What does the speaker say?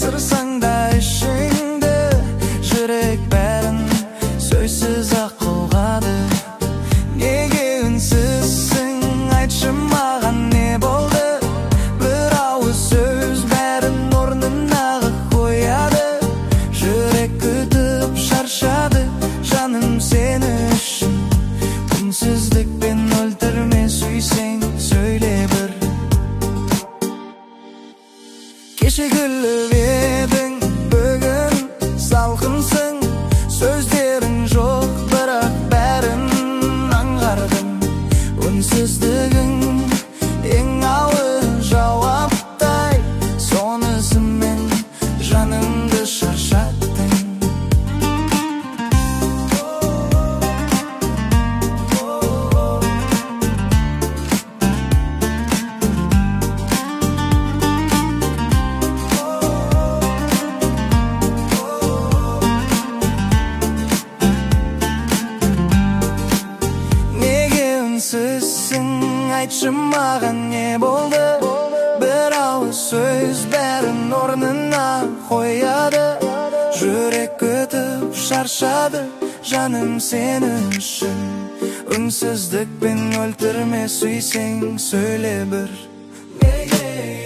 жасырсаң да ішіңді, жүрек бәрін сөзсіз ақ ұғады. Неге үнсізсің, айтшы маған не болды? Бір ауыз сөз бәрін орнына қояды. Жүрек күтіп шаршады, жаным сені үшін. Үнсіздікпен өлтірме, сүйсең сөйле бір. Кеше күліп едің, бүгін салқынсың. Сөздерің жоқ, бірақ бәрін аңғардым. Үнсіздігің ең ауыр жауаптай, сонысымен жанымды шаршаттың. Үнсізсің, айтшы маған не болды? Бір ауыз сөз бәрін орнына қояды. Жүрек күтіп шаршады, жаным сені үшін. Үнсіздікпен өлтірме, сүйсең сөйле бір.